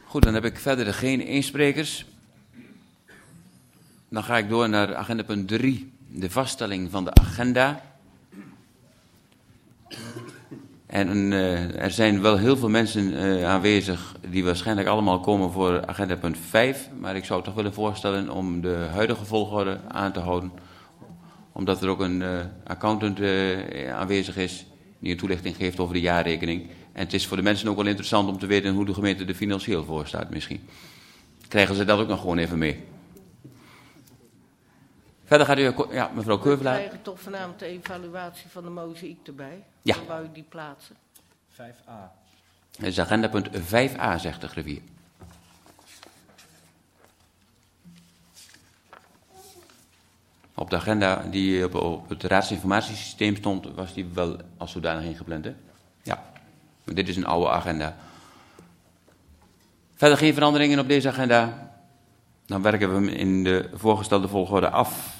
Goed, dan heb ik verder geen insprekers. Dan ga ik door naar agenda punt 3, de vaststelling van de agenda. En er zijn wel heel veel mensen aanwezig die waarschijnlijk allemaal komen voor agenda punt 5. Maar ik zou toch willen voorstellen om de huidige volgorde aan te houden. Omdat er ook een accountant aanwezig is die een toelichting geeft over de jaarrekening. En het is voor de mensen ook wel interessant om te weten hoe de gemeente er financieel voor staat misschien. Krijgen ze dat ook nog gewoon even mee. Verder gaat u, ja, mevrouw Keuvelaar. We krijgen toch vanavond de evaluatie van de mozaïek erbij. Ja. Dan wou je die plaatsen. 5a. Dat is agenda punt 5a, zegt de griffier. Op de agenda die op het raadsinformatiesysteem stond, was die wel als zodanig ingepland, hè? Ja. Maar dit is een oude agenda. Verder geen veranderingen op deze agenda. Dan werken we hem in de voorgestelde volgorde af.